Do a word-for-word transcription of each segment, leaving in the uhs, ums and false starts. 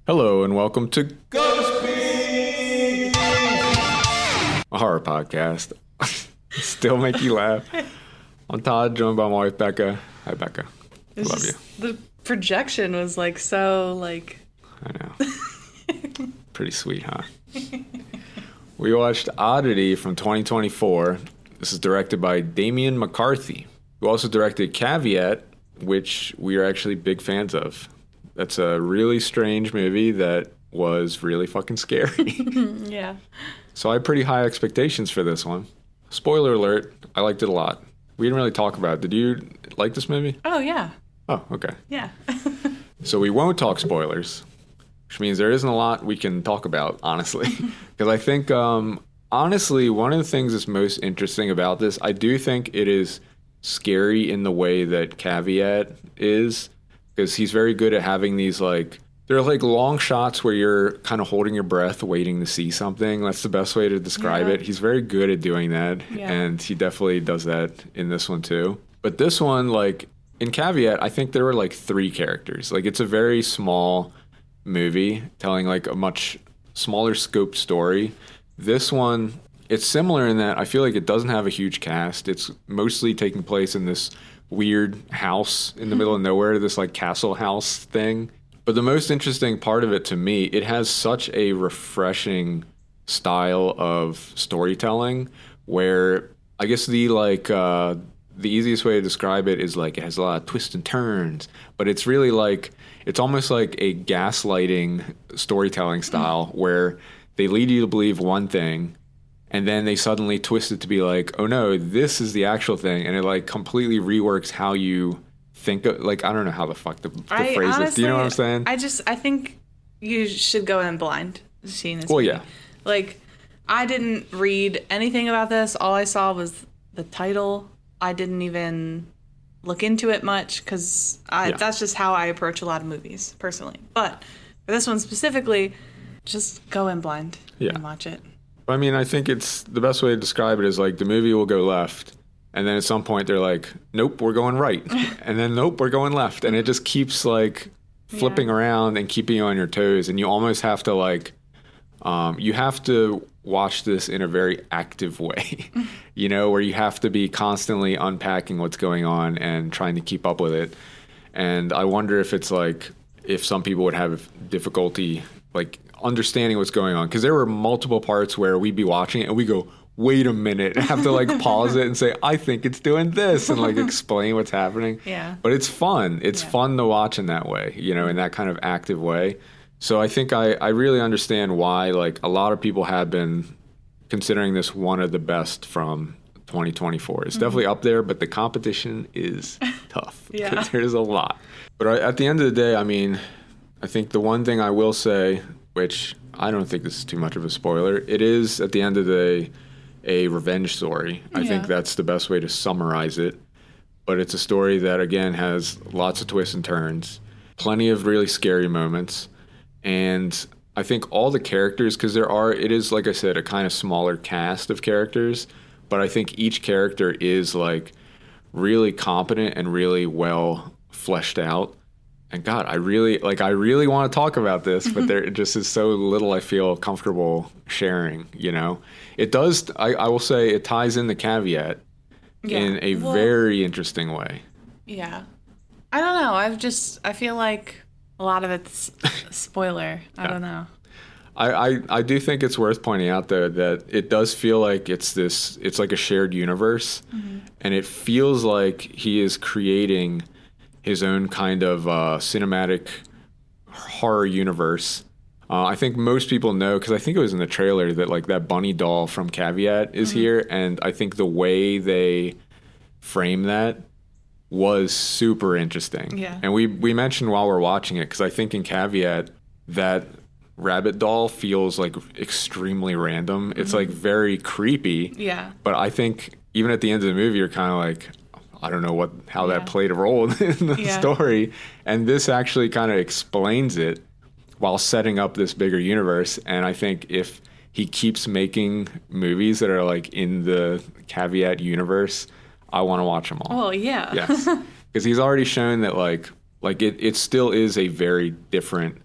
Hello and welcome to Ghost Beans, a horror podcast. Still make you laugh. I'm Todd, joined by my wife Becca. Hi Becca. I love just, you. The projection was like so like. I know. Pretty sweet, huh? We watched Oddity from twenty twenty-four. This is directed by Damian McCarthy, who also directed Caveat, which we are actually big fans of. That's a really strange movie that was really fucking scary. Yeah. So I had pretty high expectations for this one. Spoiler alert, I liked it a lot. We didn't really talk about it. Did you like this movie? Oh, yeah. Oh, okay. Yeah. So we won't talk spoilers, which means there isn't a lot we can talk about, honestly. Because I think, um, honestly, one of the things that's most interesting about this, I do think it is scary in the way that Caveat is. Because he's very good at having these, like, they're like long shots where you're kind of holding your breath, waiting to see something. That's the best way to describe yeah. it. He's very good at doing that. Yeah. And he definitely does that in this one, too. But this one, like, in Caveat, I think there were, like, three characters. Like, it's a very small movie telling, like, a much smaller scope story. This one, it's similar in that I feel like it doesn't have a huge cast. It's mostly taking place in this weird house in the middle of nowhere, this like castle house thing. But the most interesting part of it to me, it has such a refreshing style of storytelling where I guess the like uh the easiest way to describe it is like it has a lot of twists and turns, but it's really like it's almost like a gaslighting storytelling style where they lead you to believe one thing and then they suddenly twist it to be like, oh no, this is the actual thing. And it like completely reworks how you think of, like, I don't know how the fuck to, to I, phrase honestly, it. Do you know what I'm saying? I just, I think you should go in blind seeing this Well, movie. yeah. Like, I didn't read anything about this. All I saw was the title. I didn't even look into it much because Yeah. that's just how I approach a lot of movies, personally. But for this one specifically, just go in blind Yeah. and watch it. I mean, I think it's the best way to describe it is like the movie will go left. And then at some point they're like, nope, we're going right. And then, nope, we're going left. And it just keeps like flipping Yeah. around and keeping you on your toes. And you almost have to like, um, you have to watch this in a very active way, you know, where you have to be constantly unpacking what's going on and trying to keep up with it. And I wonder if it's like, if some people would have difficulty like understanding what's going on. Because there were multiple parts where we'd be watching it and we go, wait a minute, and have to like pause it and say, I think it's doing this, and like explain what's happening. Yeah. But it's fun. It's Yeah. fun to watch in that way, you know, in that kind of active way. So I think I, I really understand why like a lot of people have been considering this one of the best from twenty twenty-four. It's mm-hmm. definitely up there, but the competition is tough. Yeah. There's a lot. But I, at the end of the day, I mean, I think the one thing I will say, which I don't think this is too much of a spoiler, it is at the end of the day a revenge story. I Yeah. think that's the best way to summarize it. But it's a story that, again, has lots of twists and turns, plenty of really scary moments. And I think all the characters, because there are, it is, like I said, a kind of smaller cast of characters. But I think each character is like really competent and really well fleshed out. And God, I really like. I really want to talk about this, but there just is so little I feel comfortable sharing. You know, it does. I, I will say it ties in the Caveat Yeah. in a Well, very interesting way. Yeah. I don't know. I've just, I feel like a lot of it's spoiler. I Yeah. don't know. I, I, I do think it's worth pointing out though that it does feel like it's this. It's like a shared universe, mm-hmm. and it feels like he is creating his own kind of uh, cinematic horror universe. Uh, I think most people know, because I think it was in the trailer, that like that bunny doll from Caveat is mm-hmm. here, and I think the way they frame that was super interesting. Yeah. And we we mentioned while we're watching it, because I think in Caveat that rabbit doll feels like extremely random. Mm-hmm. It's like very creepy. Yeah. But I think even at the end of the movie, you're kind of like, I don't know what how Yeah. that played a role in the Yeah. story. And this actually kind of explains it while setting up this bigger universe. And I think if he keeps making movies that are like in the Caveat universe, I want to watch them all. Well, yeah. Yes. Because he's already shown that like like it, it still is a very different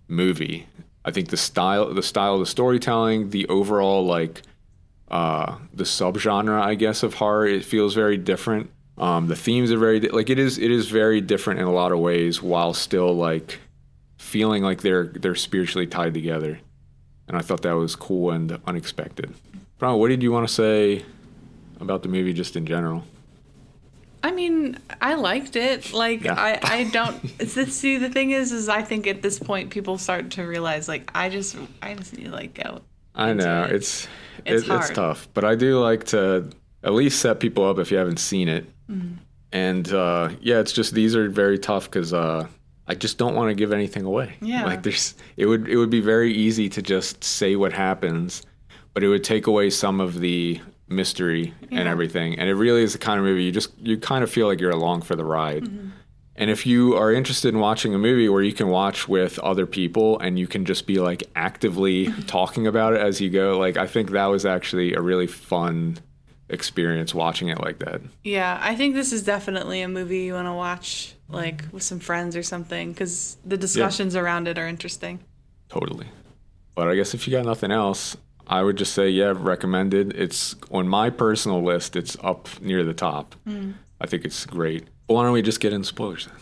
movie. I think the style, the style of the storytelling, the overall like uh, the subgenre, I guess, of horror, it feels very different. Um, the themes are very like it is. It is very different in a lot of ways, while still like feeling like they're they're spiritually tied together. And I thought that was cool and unexpected. Brian, what did you want to say about the movie just in general? I mean, I liked it. Like, Yeah. I, I don't... See, the thing is, is I think at this point, people start to realize, like, I just I just need to, like, go. I know. it. It's It's it, it's hard. tough. But I do like to at least set people up if you haven't seen it. Mm-hmm. And, uh, yeah, it's just these are very tough because uh, I just don't want to give anything away. Yeah. Like, there's... It would, it would be very easy to just say what happens, but it would take away some of the mystery and Yeah. everything. And it really is the kind of movie you just you kind of feel like you're along for the ride. Mm-hmm. And if you are interested in watching a movie where you can watch with other people and you can just be like actively talking about it as you go, like I think that was actually a really fun experience watching it like that. Yeah, I think this is definitely a movie you want to watch, like, with some friends or something, because the discussions around it are interesting. Totally. But I guess if you got nothing else, I would just say, yeah, recommended. It's on my personal list. It's up near the top. Mm. I think it's great. But why don't we just get into spoilers then?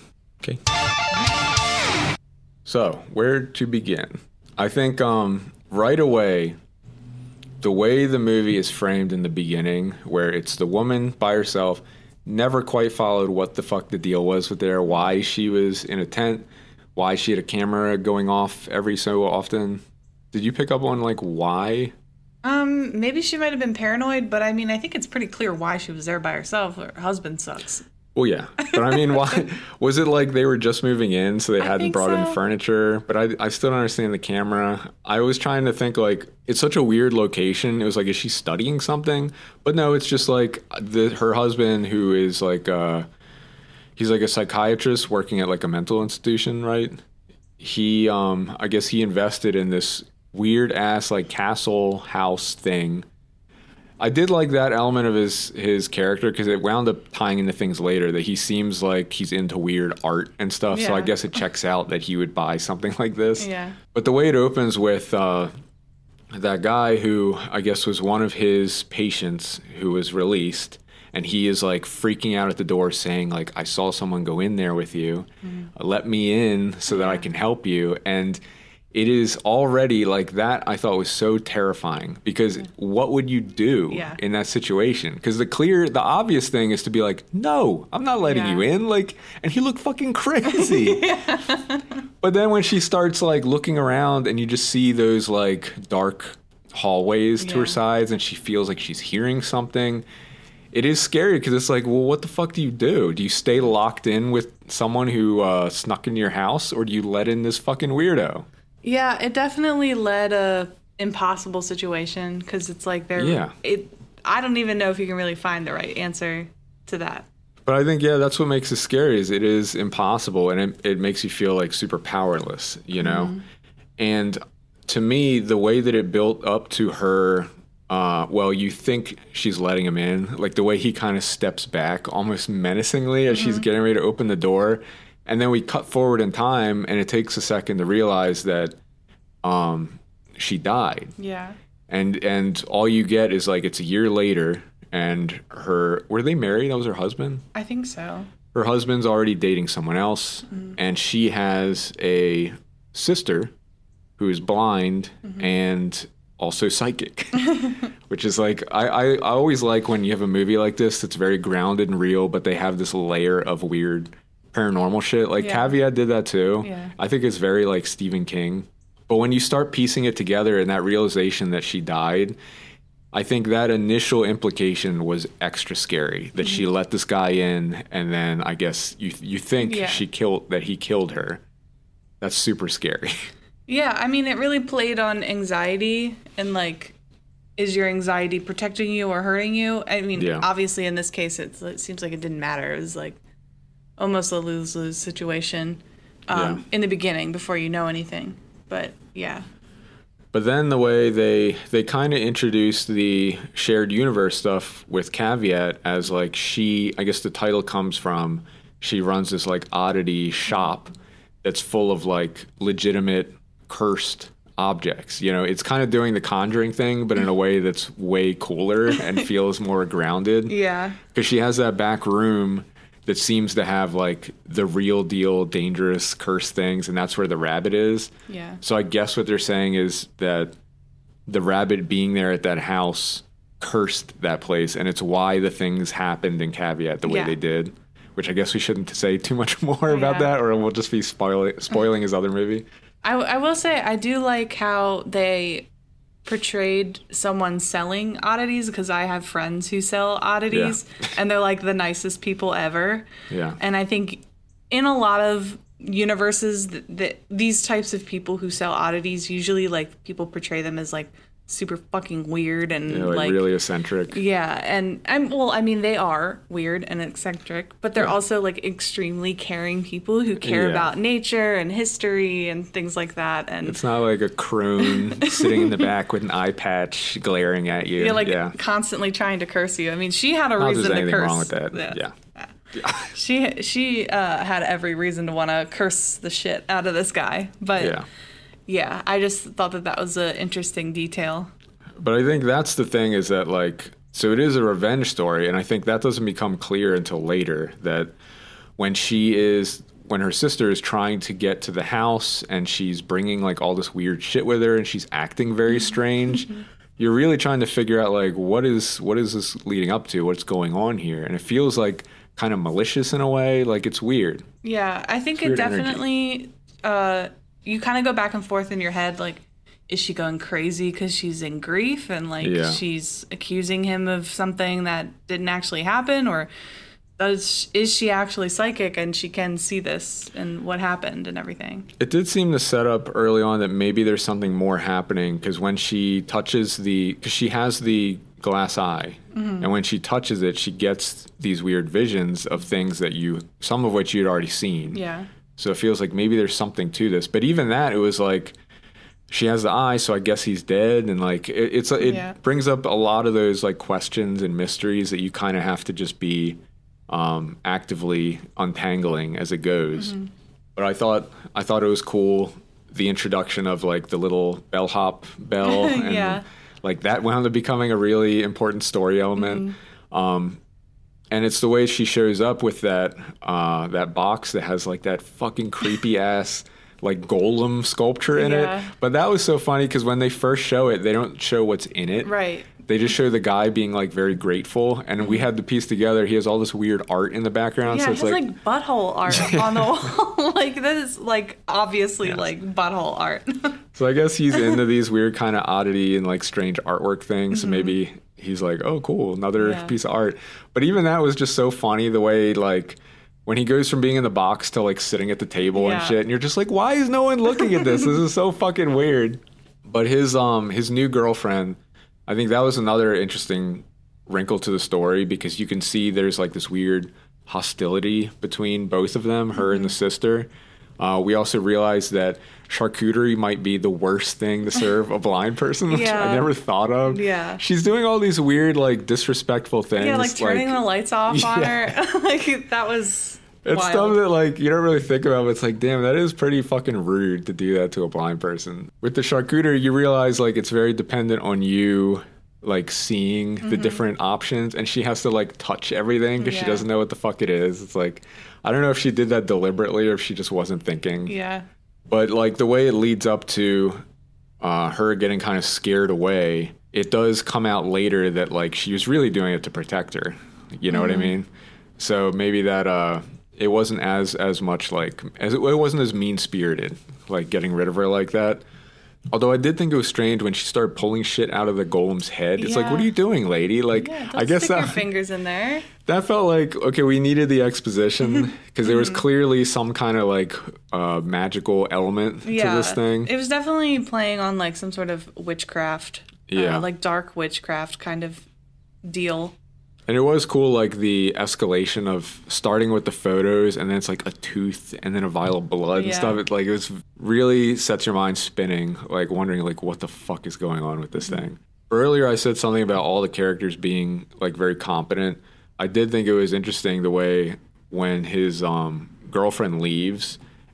Okay. So, where to begin? I think um, right away, the way the movie is framed in the beginning, where it's the woman by herself, never quite followed what the fuck the deal was with there, why she was in a tent, why she had a camera going off every so often. Did you pick up on, like, why? Um, maybe she might have been paranoid, but I mean, I think it's pretty clear why she was there by herself. Her husband sucks. Well, yeah. But I mean, why? Was it like they were just moving in, so they I hadn't think brought in so. furniture? But I, I still don't understand the camera. I was trying to think, like, it's such a weird location. It was like, is she studying something? But no, it's just like the, her husband, who is like, uh, he's like a psychiatrist working at like a mental institution, right? He, um, I guess he invested in this weird ass like castle house thing. I did like that element of his his character because it wound up tying into things later that he seems like he's into weird art and stuff. So I Yeah. guess it checks out that he would buy something like this. Yeah. But the way it opens with uh, that guy who I guess was one of his patients who was released, and he is like freaking out at the door saying like, I saw someone go in there with you. Mm-hmm. Let me in so that I can help you. And it is already like that. I thought was so terrifying because what would you do Yeah. in that situation? Because the clear, the obvious thing is to be like, no, I'm not letting Yeah. you in. Like, and he looked fucking crazy. But then when she starts like looking around and you just see those like dark hallways to her Yeah. sides and she feels like she's hearing something, it is scary because it's like, well, what the fuck do you do? Do you stay locked in with someone who uh, snuck into your house, or do you let in this fucking weirdo? Yeah, it definitely led a impossible situation because it's like they're. Yeah. It. I don't even know if you can really find the right answer to that. But I think, yeah, that's what makes it scary is it is impossible, and it, it makes you feel like super powerless, you know? Mm-hmm. And to me, the way that it built up to her, uh, well, you think she's letting him in, like the way he kind of steps back almost menacingly as Mm-hmm. she's getting ready to open the door. And then we cut forward in time, and it takes a second to realize that um, she died. Yeah. And and all you get is like it's a year later, and her were they married? That was her husband. I think so. Her husband's already dating someone else, Mm-hmm. and she has a sister who is blind Mm-hmm. and also psychic, which is like I, I I always like when you have a movie like this that's very grounded and real, but they have this layer of weird paranormal shit. Like Yeah. Caveat did that too. Yeah. I think it's very like Stephen King. But when you start piecing it together and that realization that she died, I think that initial implication was extra scary that she let this guy in, and then I guess you you think Yeah. she killed that he killed her. That's super scary. Yeah, I mean, it really played on anxiety and like, is your anxiety protecting you or hurting you? I mean, Yeah. obviously in this case, it's, it seems like it didn't matter. It was like almost a lose-lose situation um, Yeah. in the beginning before you know anything. But yeah, But then the way they they kind of introduced the shared universe stuff with Caveat as like she, I guess the title comes from, she runs this like oddity shop that's full of like legitimate cursed objects. You know, it's kind of doing the Conjuring thing, but in a way that's way cooler and feels more grounded. Yeah. Because she has that back room that seems to have like the real deal dangerous cursed things, and that's where the rabbit is. Yeah. So I guess what they're saying is that the rabbit being there at that house cursed that place, and it's why the things happened in Caveat the way Yeah. they did. Which I guess we shouldn't say too much more about Yeah. that, or we'll just be spoiling spoiling his other movie. I, I will say I do like how they portrayed someone selling oddities, because I have friends who sell oddities Yeah. and they're like the nicest people ever. Yeah. And I think in a lot of universes that, that these types of people who sell oddities, usually like people portray them as like super fucking weird and Yeah, like, like really eccentric. yeah, and I'm well. I mean, they are weird and eccentric, but they're Yeah. also like extremely caring people who care Yeah. about nature and history and things like that. And It's not like a crone sitting in the back with an eye patch glaring at you. you're like yeah. constantly trying to curse you. I mean, she had a Not that reason there's to anything curse. wrong with that. Yeah. She she uh, had every reason to want to curse the shit out of this guy, but Yeah. yeah, I just thought that that was an interesting detail. But I think that's the thing is that, like, so it is a revenge story, and I think that doesn't become clear until later, that when she is, when her sister is trying to get to the house and she's bringing, like, all this weird shit with her and she's acting very strange, you're really trying to figure out, like, what is, what is this leading up to? What's going on here? And it feels, like, kind of malicious in a way. Like, it's weird. Yeah, I think it Weird energy. definitely, uh, you kind of go back and forth in your head, like, is she going crazy because she's in grief and, like, Yeah. she's accusing him of something that didn't actually happen? Or does is she actually psychic and she can see this and what happened and everything? It did seem to set up early on that maybe there's something more happening, because when she touches the, because she has the glass eye, and when she touches it, she gets these weird visions of things that you, some of which you'd already seen. Yeah. So it feels like maybe there's something to this. But even that, it was like, she has the eye, so I guess he's dead, and like it, it's it Yeah. brings up a lot of those like questions and mysteries that you kind of have to just be um, actively untangling as it goes. Mm-hmm. But I thought I thought it was cool, the introduction of like the little bellhop bell, and Yeah. like that wound up becoming a really important story element. Mm-hmm. Um, and it's the way she shows up with that uh, that box that has like that fucking creepy ass like golem sculpture in Yeah. it. But that was so funny because when they first show it, they don't show what's in it. Right. They just show the guy being like very grateful, and we had to piece together. He has all this weird art in the background, Yeah, so it it's has like, like, butthole art on the wall. Like, that is like obviously Yeah. like butthole art. so I guess he's into these weird kind of oddity and like strange artwork things. So maybe he's like, oh, cool, another Yeah. piece of art. But even that was just so funny the way like when he goes from being in the box to like sitting at the table and Yeah. shit, and you're just like, why is no one looking at this? This is so fucking weird. But his um his new girlfriend, I think that was another interesting wrinkle to the story, because you can see there's like this weird hostility between both of them, her and the sister. Uh, we also realized that charcuterie might be the worst thing to serve a blind person, which Yeah. I never thought of. Yeah. She's doing all these weird, like, disrespectful things. Yeah, like turning the lights off on Yeah. her. Like, that was It's wild. stuff that, like, you don't really think about, but it's like, damn, that is pretty fucking rude to do that to a blind person. With the charcuterie, you realize, like, it's very dependent on you, like, seeing Mm-hmm. the different options, and she has to, like, touch everything because she Yeah. doesn't know what the fuck it is. It's like, I don't know if she did that deliberately or if she just wasn't thinking. Yeah. But, like, the way it leads up to uh, her getting kind of scared away, it does come out later that, like, she was really doing it to protect her. You know what I mean? So maybe that... uh it wasn't as as much like as it, it wasn't as mean spirited, like getting rid of her like that. Although I did think it was strange when she started pulling shit out of the golem's head. It's like, Yeah. what are you doing, lady? Like, Yeah, don't I guess stick your that fingers in there. that felt like okay. We needed the exposition because there was clearly some kind of like uh, magical element Yeah. to this thing. It was definitely playing on like some sort of witchcraft. Yeah. Uh, like dark witchcraft kind of deal. And it was cool, like the escalation of starting with the photos, and then it's like a tooth, and then a vial of blood and Yeah. stuff. It like it was really sets your mind spinning, like wondering like what the fuck is going on with this thing. Earlier, I said something about all the characters being like very competent. I did think it was interesting the way when his um, girlfriend leaves,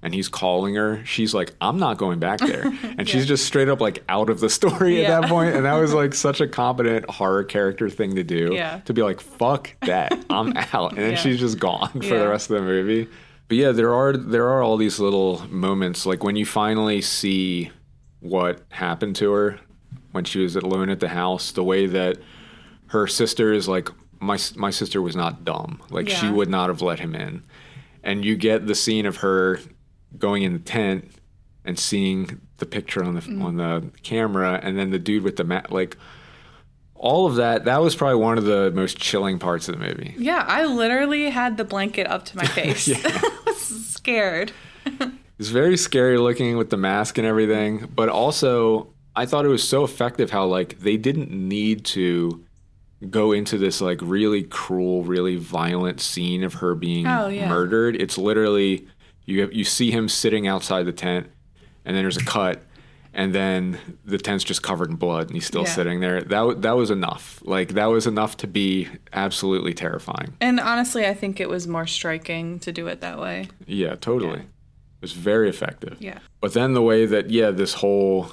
and he's calling her, she's like, I'm not going back there. And Yeah. she's just straight up like out of the story Yeah. at that point. And that was like such a competent horror character thing to do. Yeah. To be like, fuck that, I'm out. And then Yeah. she's just gone for Yeah. the rest of the movie. But yeah, there are there are all these little moments, like when you finally see what happened to her when she was alone at the house, the way that her sister is like, my my sister was not dumb. Like she Yeah. would not have let him in. And you get the scene of her going in the tent and seeing the picture on the Mm. on the camera, and then the dude with the mat, like all of that. That was probably one of the most chilling parts of the movie. Yeah, I literally had the blanket up to my face. I was scared. It's very scary looking with the mask and everything, but also I thought it was so effective how like they didn't need to go into this like really cruel, really violent scene of her being Oh, yeah. murdered. It's literally you have, you see him sitting outside the tent, and then there's a cut, and then the tent's just covered in blood, and he's still Yeah. sitting there. That w- that was enough. Like that was enough to be absolutely terrifying. And honestly, I think it was more striking to do it that way. Yeah, totally. Yeah. It was very effective. Yeah. But then the way that, yeah, this whole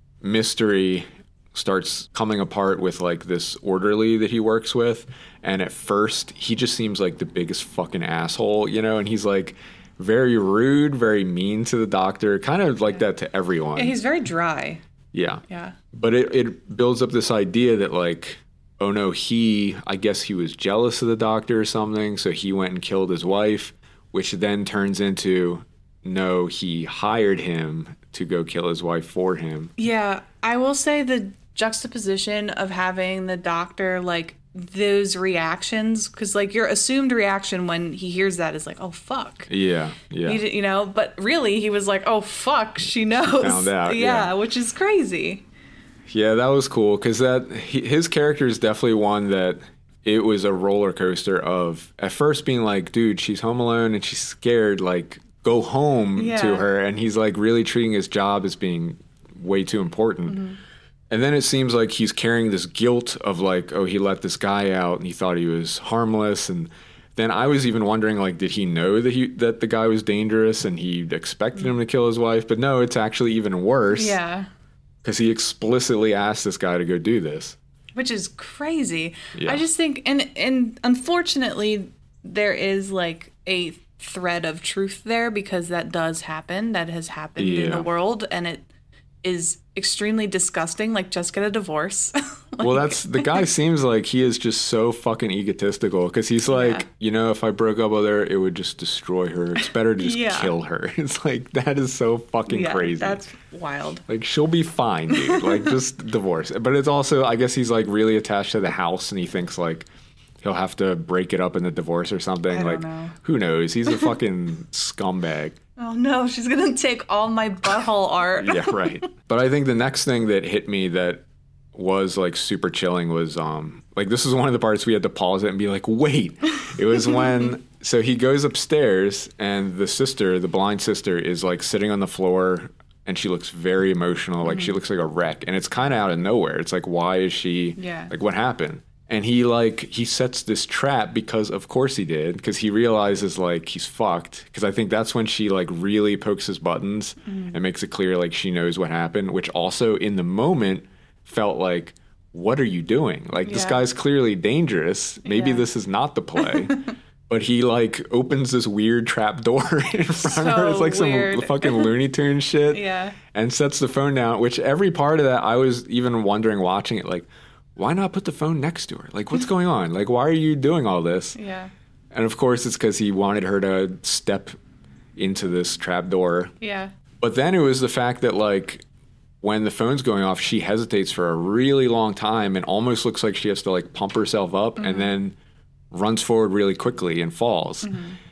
mystery starts coming apart with like this orderly that he works with. And at first, he just seems like the biggest fucking asshole, you know? And he's like very rude, very mean to the doctor, kind of like that to everyone. And he's very dry. Yeah. Yeah. But it, it builds up this idea that like, oh no, he, I guess he was jealous of the doctor or something. So he went and killed his wife, which then turns into, no, he hired him to go kill his wife for him. Yeah, I will say the juxtaposition of having the doctor, like, those reactions, because, like, your assumed reaction when he hears that is like, oh, fuck. Yeah, yeah. He did- you know, but really he was like, oh, fuck, she knows. found out, yeah, yeah. which is crazy. Yeah, that was cool because that he, his character is definitely one that it was a roller coaster of at first being like, dude, she's home alone and she's scared, like, go home Yeah. to her. And he's like really treating his job as being way too important. Mm-hmm. And then it seems like he's carrying this guilt of like, oh, he let this guy out and he thought he was harmless. And then I was even wondering, like, did he know that he that the guy was dangerous and he expected him to kill his wife? But no, it's actually even worse. Yeah. Because he explicitly asked this guy to go do this. Which is crazy. Yeah. I just think, and and unfortunately, there is like a thread of truth there because that does happen. That has happened in Yeah. the world, and it is extremely disgusting. Like, just get a divorce. Like, Well, that's the guy seems like he is just so fucking egotistical because he's like, Yeah. you know, if I broke up with her, it would just destroy her. It's better to just Yeah. kill her. It's like, that is so fucking yeah, crazy. that's wild. Like, she'll be fine, dude. Like, just divorce. But it's also, I guess he's like really attached to the house and he thinks like he'll have to break it up in the divorce or something. I don't like, know. who knows? He's a fucking scumbag. Oh no, she's gonna take all my butthole art. Yeah, right. But I think the next thing that hit me that was like super chilling was um like this is one of the parts we had to pause it and be like, wait. It was when so he goes upstairs and the sister, the blind sister, is like sitting on the floor and she looks very emotional, like she looks like a wreck. And it's kind of out of nowhere. It's like, why is she Yeah. like, what happened? And he like he sets this trap because of course he did, because he realizes like he's fucked. Because I think that's when she like really pokes his buttons and makes it clear like she knows what happened, which also in the moment felt like, what are you doing? Like this Yeah. guy's clearly dangerous. Maybe Yeah. this is not the play. But he like opens this weird trap door in front of her. So It's like weird. some fucking Looney Tunes shit. Yeah. And sets the phone down, which every part of that I was even wondering watching it like, why not put the phone next to her? Like, what's going on? Like, why are you doing all this? Yeah. And of course, it's because he wanted her to step into this trap door. Yeah. But then it was the fact that, like, when the phone's going off, she hesitates for a really long time and almost looks like she has to, like, pump herself up and then runs forward really quickly and falls.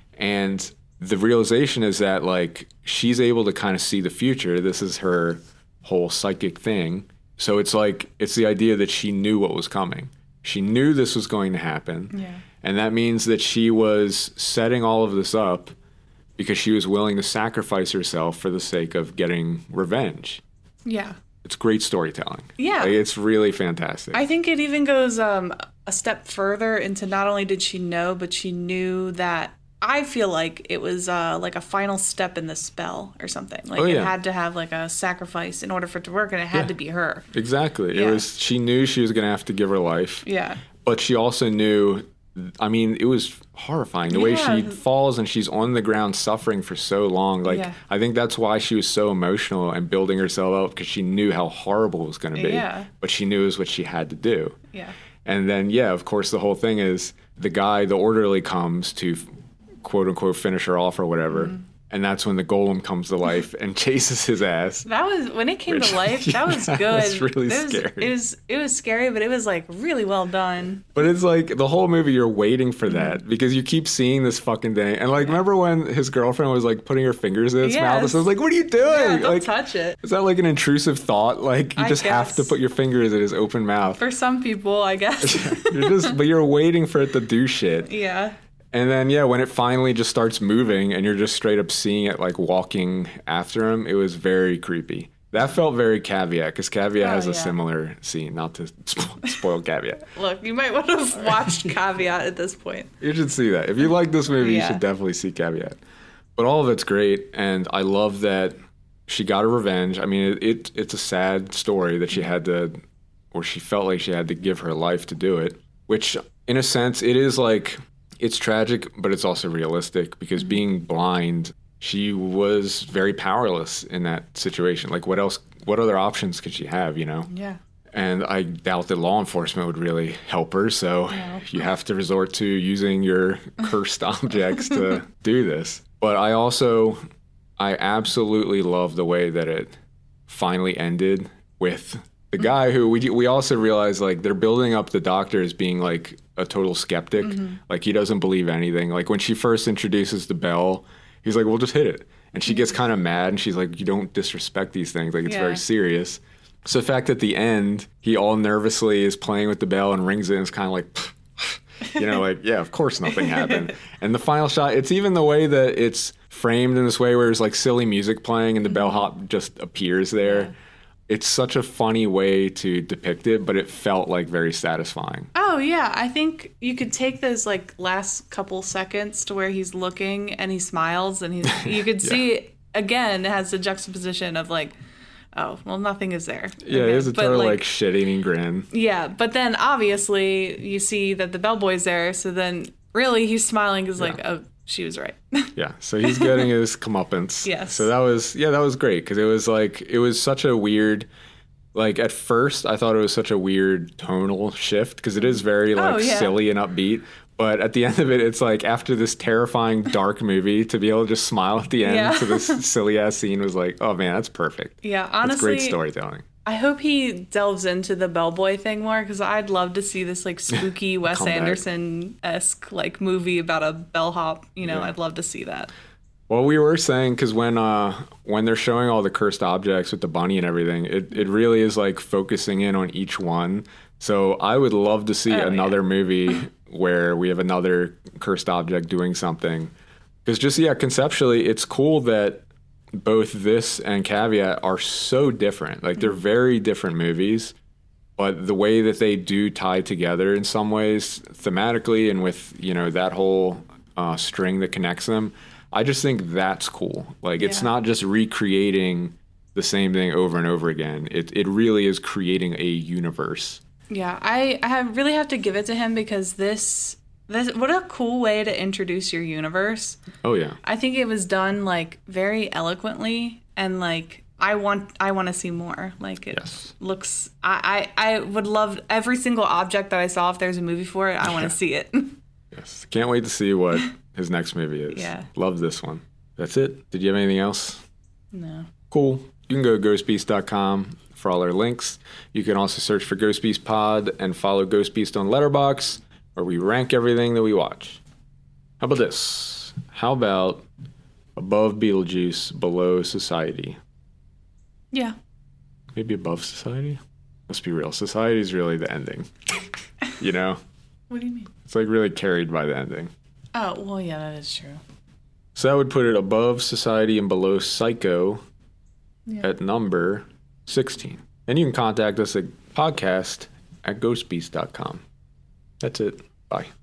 And the realization is that, like, she's able to kind of see the future. This is her whole psychic thing. So it's like, it's the idea that she knew what was coming. She knew this was going to happen. Yeah. And that means that she was setting all of this up because she was willing to sacrifice herself for the sake of getting revenge. Yeah. It's great storytelling. Yeah. Like, it's really fantastic. I think it even goes um, a step further into not only did she know, but she knew that I feel like it was uh, like a final step in the spell or something. Like Oh, it yeah. had to have like a sacrifice in order for it to work, and it had Yeah. to be her. Exactly. Yeah. It was. She knew she was going to have to give her life. Yeah. But she also knew. I mean, it was horrifying the way she Yeah. falls and she's on the ground suffering for so long. Like, Yeah. I think that's why she was so emotional and building herself up, because she knew how horrible it was going to be. Yeah. But she knew it was what she had to do. Yeah. And then, yeah, of course, the whole thing is the guy, the orderly, comes to quote unquote finish her off or whatever. Mm-hmm. And that's when the golem comes to life and chases his ass. That was when it came Which- to life. That was yeah, good. that's really it was, scary. It was it was scary, but it was like really well done. But it's like the whole movie, you're waiting for Mm-hmm. that because you keep seeing this fucking thing. And like, remember when his girlfriend was like putting her fingers in its Yes. mouth? And so I was like, what are you doing? Yeah, don't like, touch it. is that like an intrusive thought? Like, you I just have to guess. put your fingers in his open mouth. For some people, I guess. You're just, but you're waiting for it to do shit. Yeah. And then, yeah, when it finally just starts moving and you're just straight up seeing it like walking after him, it was very creepy. That felt very Caveat, because Caveat Oh, has a yeah. similar scene, not to spo- spoil Caveat. Look, you might want to have watched Caveat at this point. You should see that. If you like this movie, you Yeah. should definitely see Caveat. But all of it's great, and I love that she got her revenge. I mean, it, it it's a sad story that she had to, or she felt like she had to give her life to do it, which in a sense, it is like, it's tragic, but it's also realistic, because being blind, she was very powerless in that situation. Like, what else, what other options could she have, you know? Yeah. And I doubt that law enforcement would really help her, so No. you have to resort to using your cursed objects to do this. But I also, I absolutely love the way that it finally ended with the guy who we we also realized, like, they're building up the doctor as being like a total skeptic. Like, he doesn't believe anything. Like, when she first introduces the bell, he's like, "We'll just hit it." And she gets kind of mad, and she's like, "You don't disrespect these things. Like, it's Yeah. very serious." So the fact at the end, he all nervously is playing with the bell and rings it, and it's kind of like, you know, like, yeah, of course nothing happened. And the final shot, it's even the way that it's framed in this way where it's like silly music playing and the bellhop just appears there. Yeah. It's such a funny way to depict it, but it felt like very satisfying. Oh yeah, I think you could take those like last couple seconds to where he's looking and he smiles and he's you could see again it has the juxtaposition of like, oh well, nothing is there. Yeah, Okay, it is a but, total like, shit-eating grin. Yeah, but then obviously you see that the bellboy's there, so then really he's smiling is like, oh, she was right. Yeah, so he's getting his comeuppance. Yes. So that was, yeah, that was great, because it was like, it was such a weird, like, at first I thought it was such a weird tonal shift, because it is very like Oh, yeah. silly and upbeat. But at the end of it, it's like, after this terrifying dark movie, to be able to just smile at the end Yeah. to this silly ass scene was like, oh man, that's perfect. Yeah, That's honestly, great storytelling. I hope he delves into the bellboy thing more because I'd love to see this like spooky Wes Come back. Anderson esque like movie about a bellhop. You know, Yeah. I'd love to see that. Well, we were saying, because when uh, when they're showing all the cursed objects with the bunny and everything, it, it really is like focusing in on each one. So I would love to see Oh, another yeah. movie where we have another cursed object doing something. Because just, yeah, conceptually, it's cool that both this and Caveat are so different. Like, they're very different movies, but the way that they do tie together in some ways, thematically, and with, you know, that whole uh, string that connects them, I just think that's cool. Like, it's Yeah. not just recreating the same thing over and over again. It it really is creating a universe. Yeah, I I have, really have to give it to him because this this what a cool way to introduce your universe. Oh, yeah. I think it was done like very eloquently and like I want I want to see more. Like it Yes. looks I, I I would love every single object that I saw if there's a movie for it. I want Yeah. to see it. Yes. Can't wait to see what his next movie is. Yeah. Love this one. That's it. Did you have anything else? No. Cool. You can go to ghost beast dot com for all our links. You can also search for Ghost Beast Pod and follow Ghost Beast on Letterboxd, where we rank everything that we watch. How about this? How about above Beetlejuice, below Society? Yeah. Maybe above Society? Let's be real. Society is really the ending. You know? What do you mean? It's like really carried by the ending. Oh, well, yeah, that is true. So that would put it above Society and below Psycho Yeah. at number sixteen. And you can contact us at podcast at ghost beast dot com. That's it. Bye.